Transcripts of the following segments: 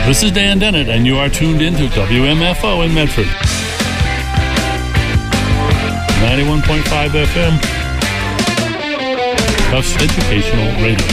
This is Dan Dennett, and you are tuned into WMFO in Medford. 91.5 FM. Tufts Educational Radio.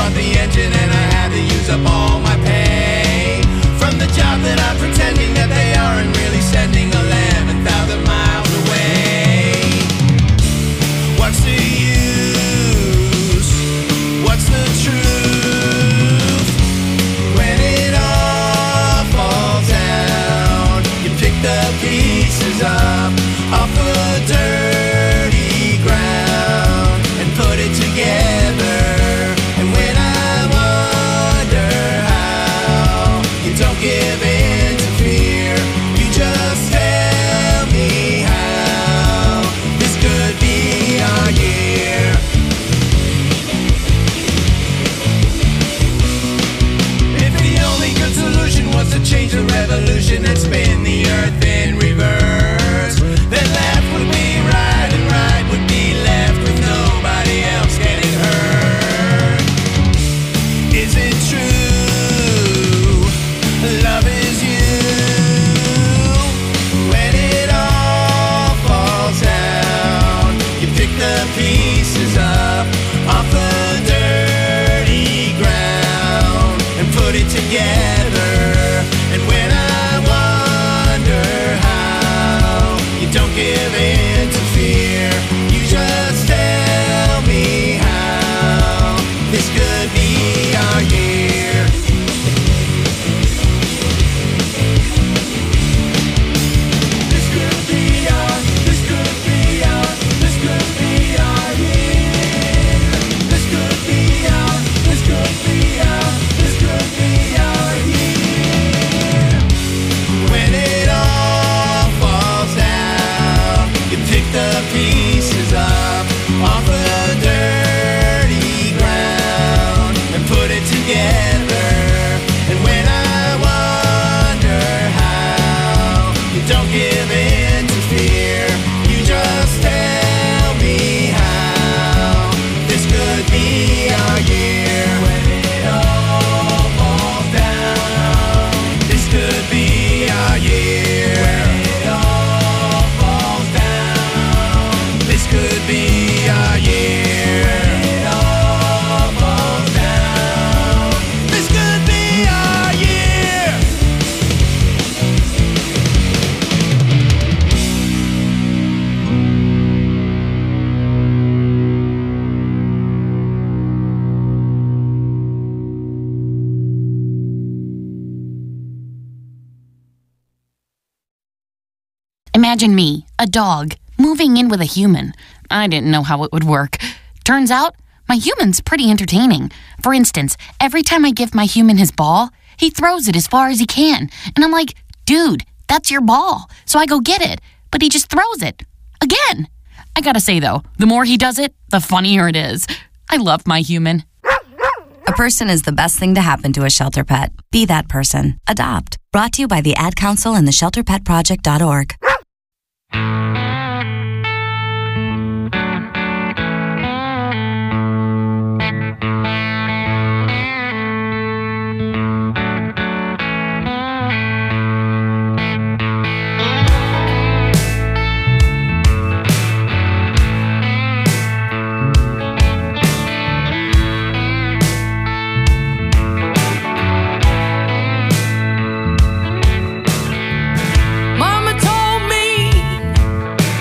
out the engine and I had to use up all my pay. From the job that I'm pretending that they aren't really sending 11,000 miles away. What's the use? What's the truth? When it all falls down, you pick the pieces up off the dirty ground and put it together. And when I wonder how you don't give in to fear, you just tell me how this could be our year. If the only good solution was to change the revolution and spin the earth in reverse, then left would be right and right would be left with nobody else getting hurt. Is it true? Love is you. When it all falls down, you pick the pieces up off the dirty ground and put it together. And when I wonder how you don't give in to fear, you just tell me how this could be our year. This could be our, this could be our, this could be our year. This could be our, this could be our, this could be our year. When it all falls down, you pick the pieces up off the dirty ground and put it together. And when I wonder how you don't give in to fear, you just tell me how this could be our year. When it all falls down, this could be our year. When it all falls down, this could be our year. When it all falls down, this could be our year. Imagine me, a dog, moving in with a human. I didn't know how it would work. Turns out, my human's pretty entertaining. For instance, every time I give my human his ball, he throws it as far as he can. And I'm like, dude, that's your ball. So I go get it. But he just throws it. Again. I gotta say, though, the more he does it, the funnier it is. I love my human. A person is the best thing to happen to a shelter pet. Be that person. Adopt. Brought to you by the Ad Council and the ShelterPetProject.org. Mama told me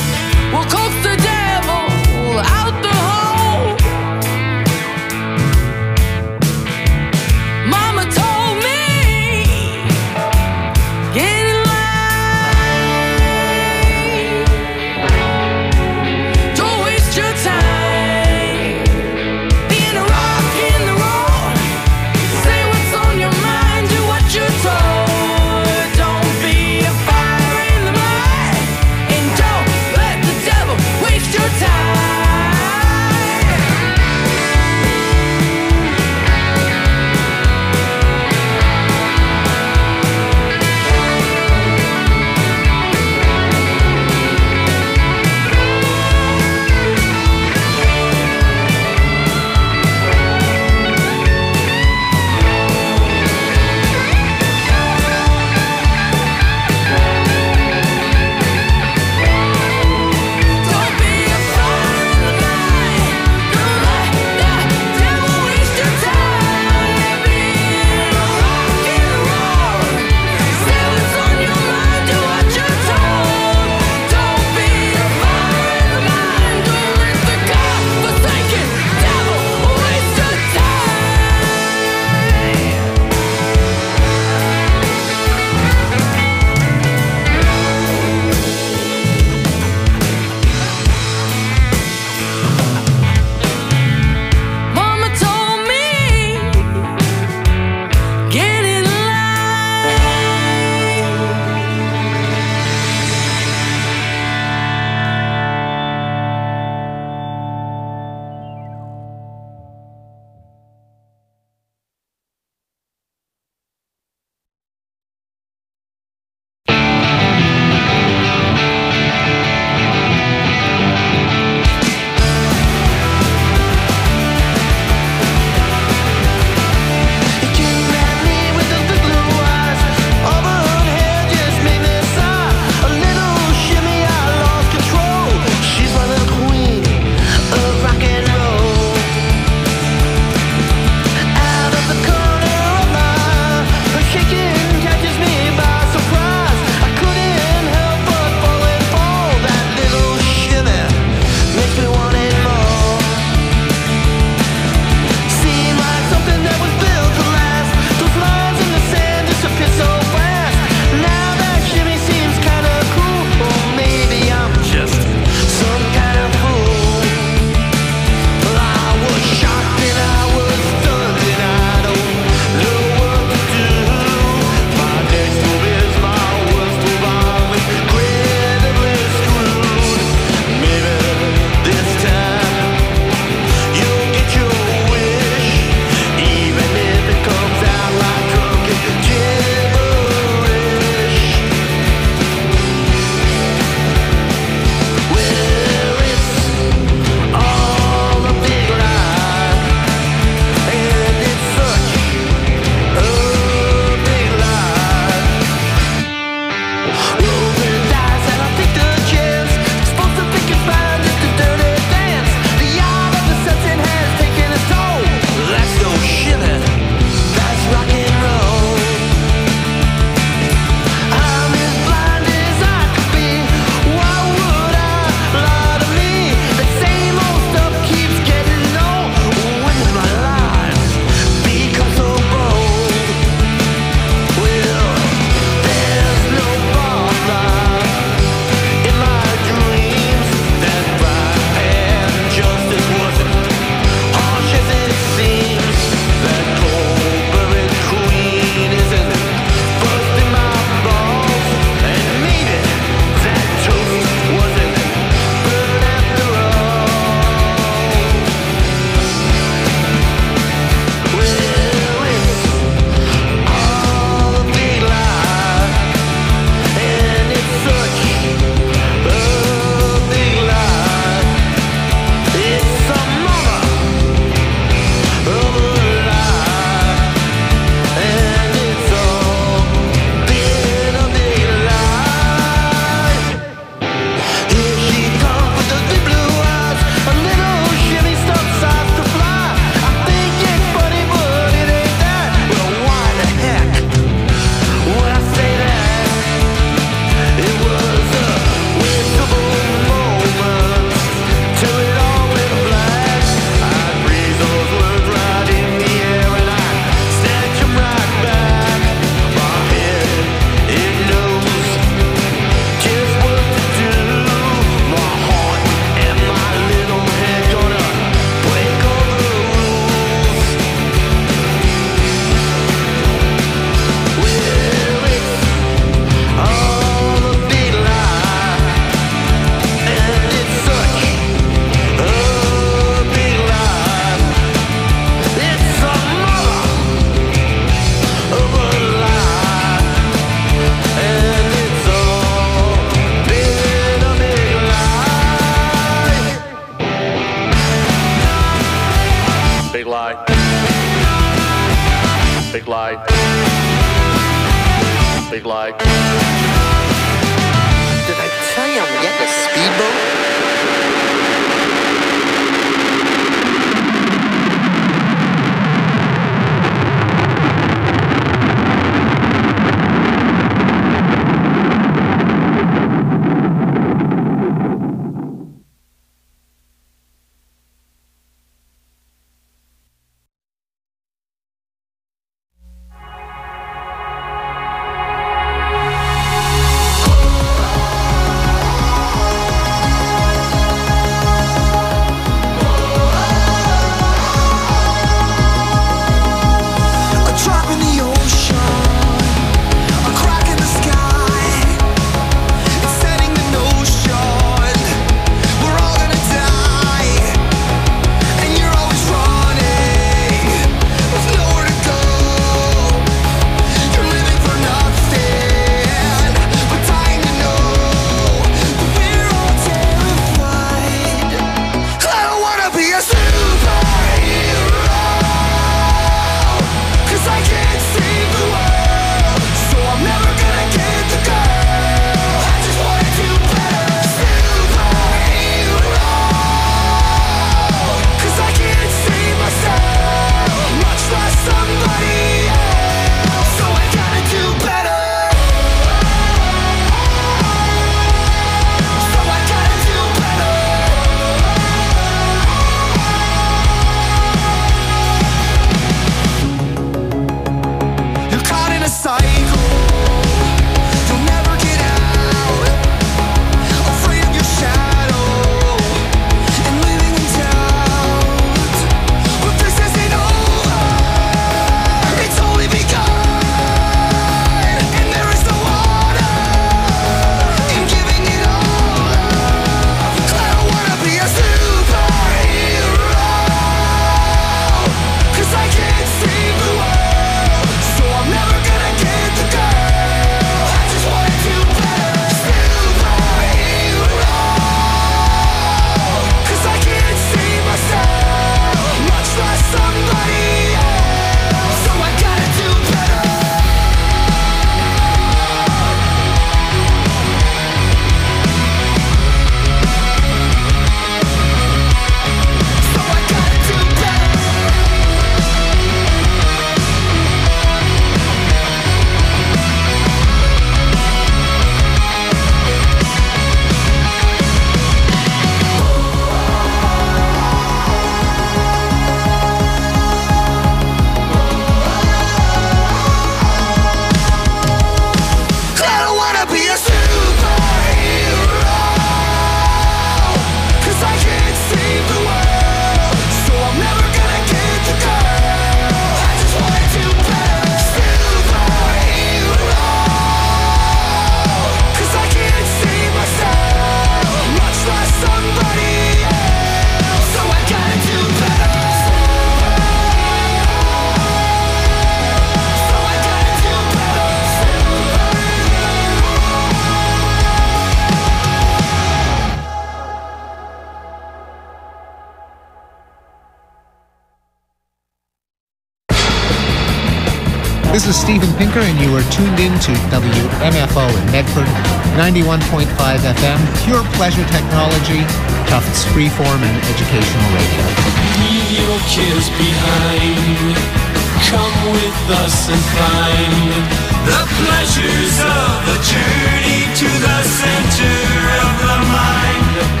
This is Stephen Pinker, and you are tuned in to WMFO in Medford, 91.5 FM, pure pleasure technology, Tufts freeform and educational radio. Leave your cares behind. Come with us and find the pleasures of a journey to the center of the mind.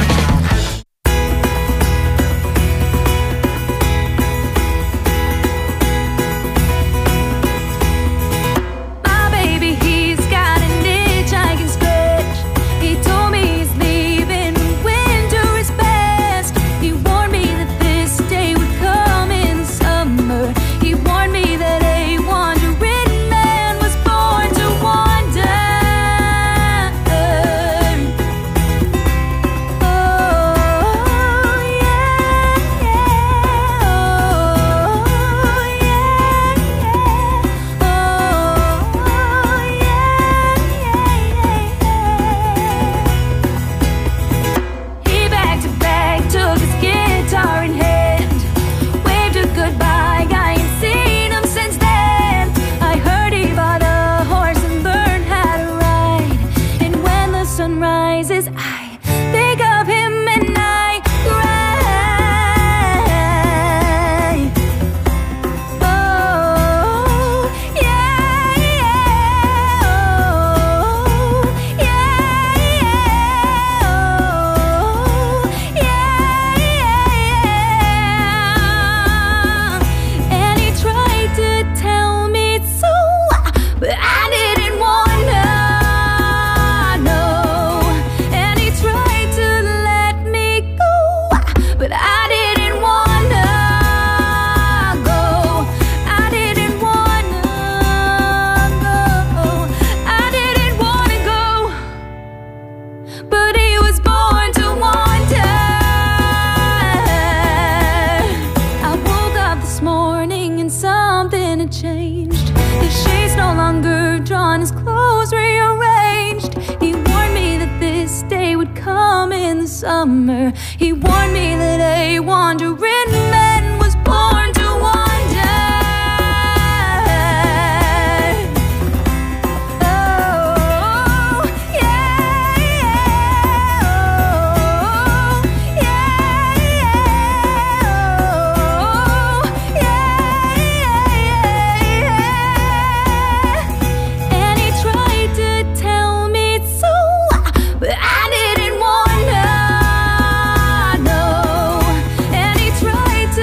Summer, he warned me that a wandering man was born to wander. Oh, yeah, yeah, oh, yeah, yeah, oh, yeah, yeah, yeah. And he tried to tell me so, but I didn't want to.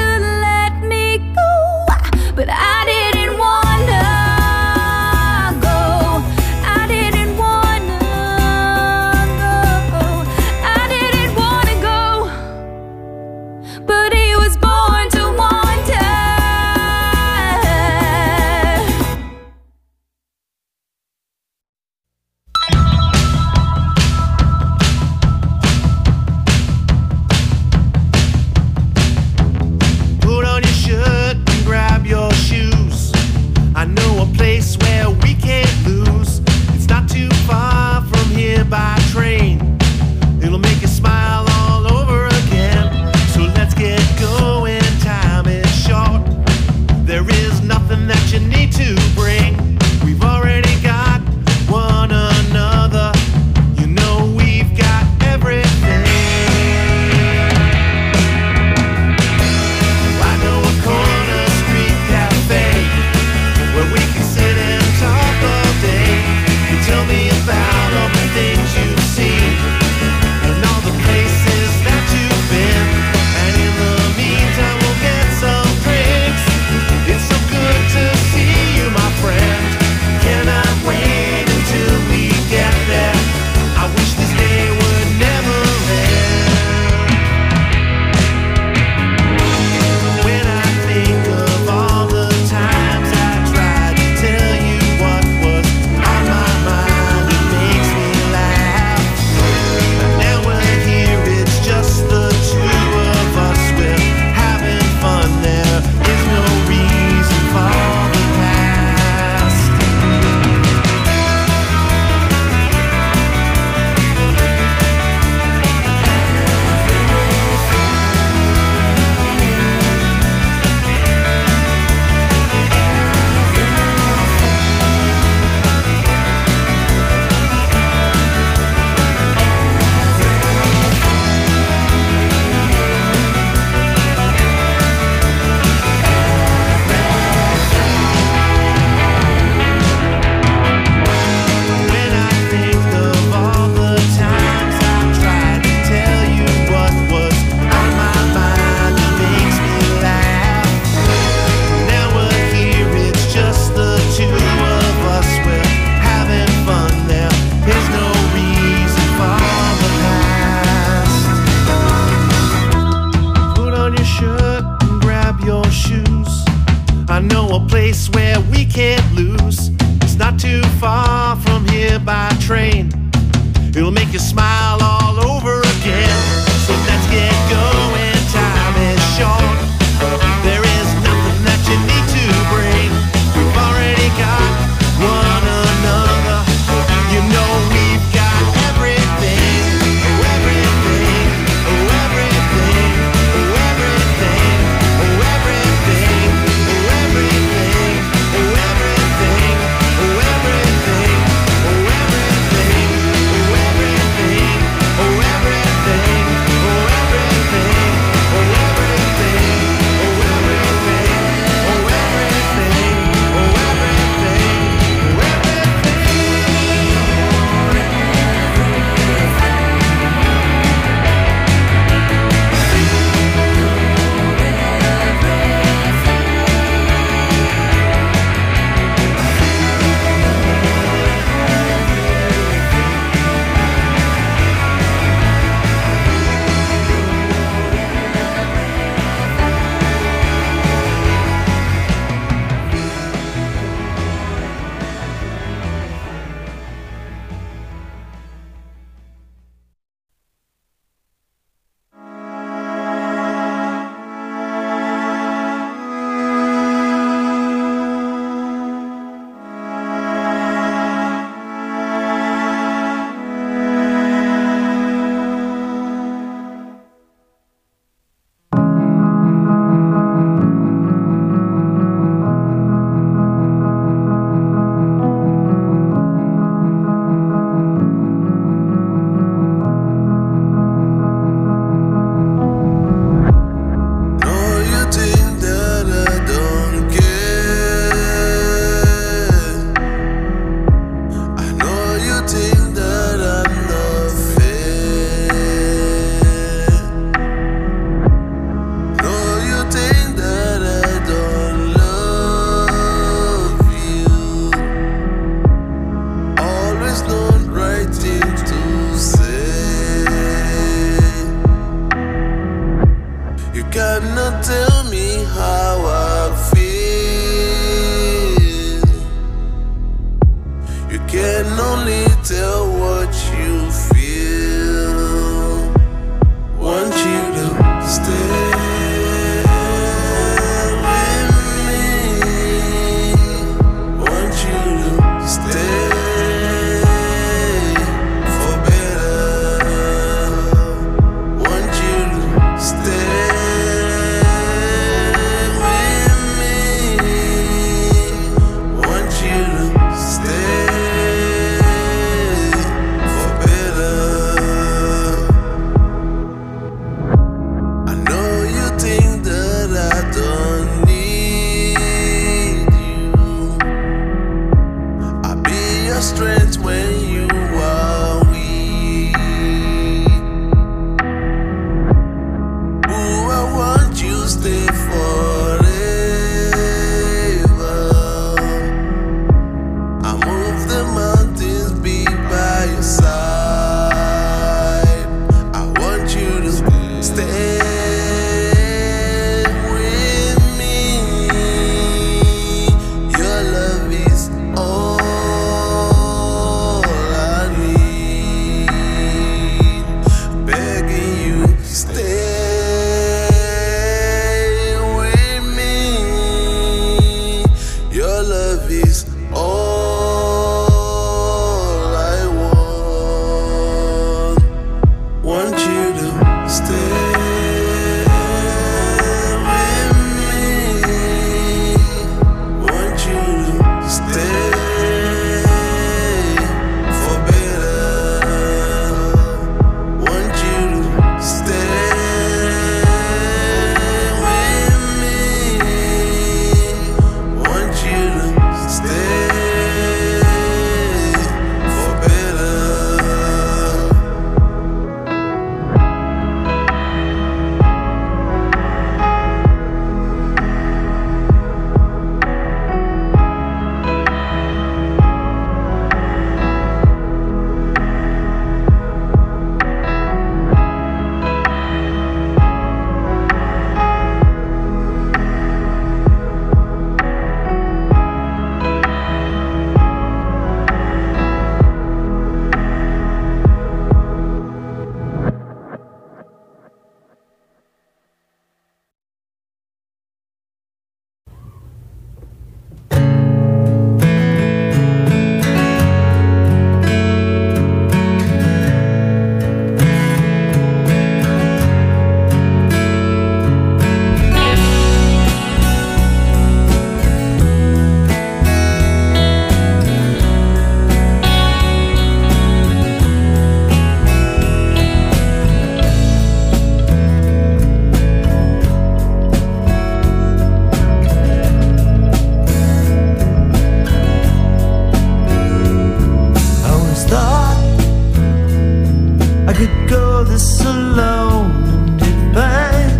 could go this alone and be fine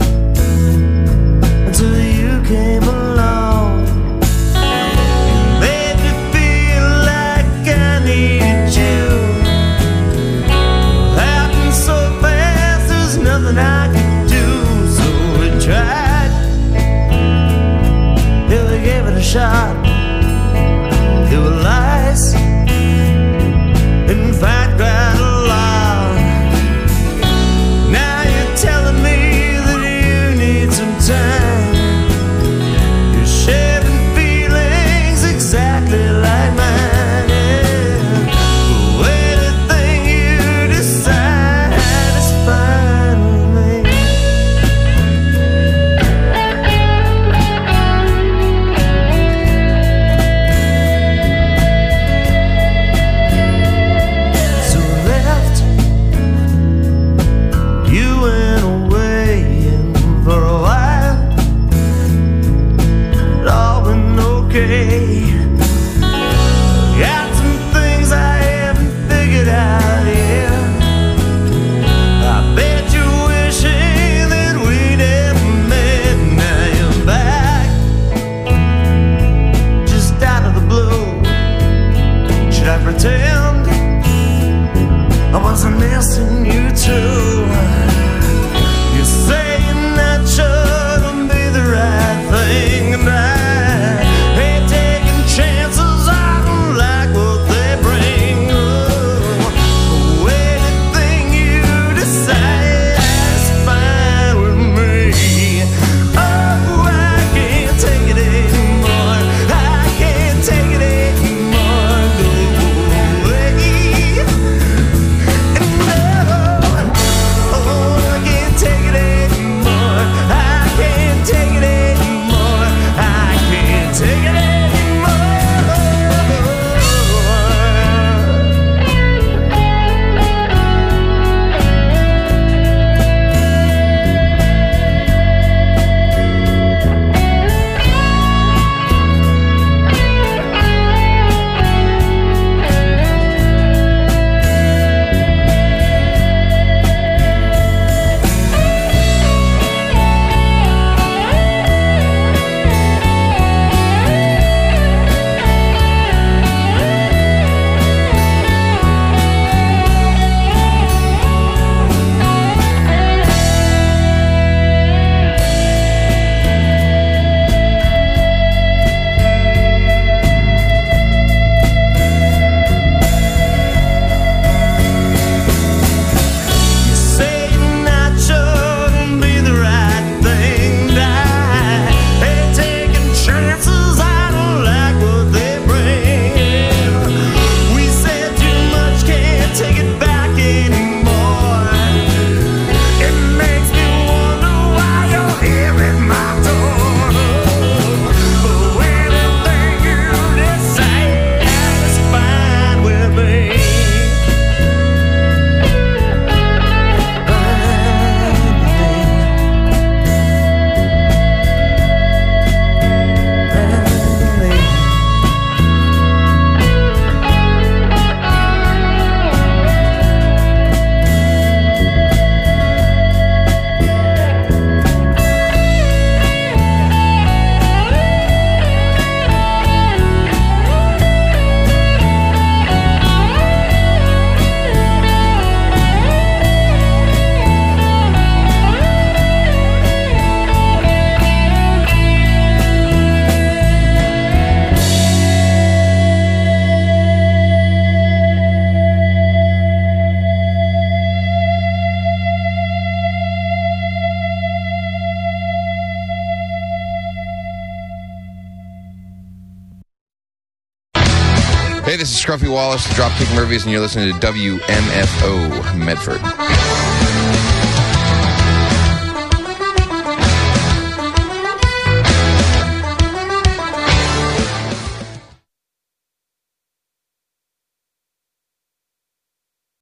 until you came along. You made me feel like I needed you. It happened so fast, there's nothing I could do. So we tried, yeah, we gave it a shot. There were lies, in fact, quite a lot. Now you're telling me that you need some time. You're sharing feelings exactly like mine, yeah. But anything you decide is fine with me. So I left, you went away, and for a while it all went okay. Got some things I haven't figured out yet. I bet you're wishing that we never met. Now you're back, just out of the blue. Should I pretend I wasn't missing you too? You're saying that shouldn't be the right thing, and I ain't taking chances. I don't like what they bring. Oh, anything you decide is fine with me. Oh, I can't take it anymore. I can't take it anymore. Go away. And no, oh, I can't take it anymore. I can't take it anymore. I can't take it anymore. Saying that shouldn't be the right thing. I ain't taking chances. I don't like what they bring. We said too much, can't take it back anymore. It makes me wonder why you're here at my door. Oh, anything you decide is fine with me. Hey, this is Scruffy Wallace, the Dropkick Murphys, and you're listening to WMFO Medford.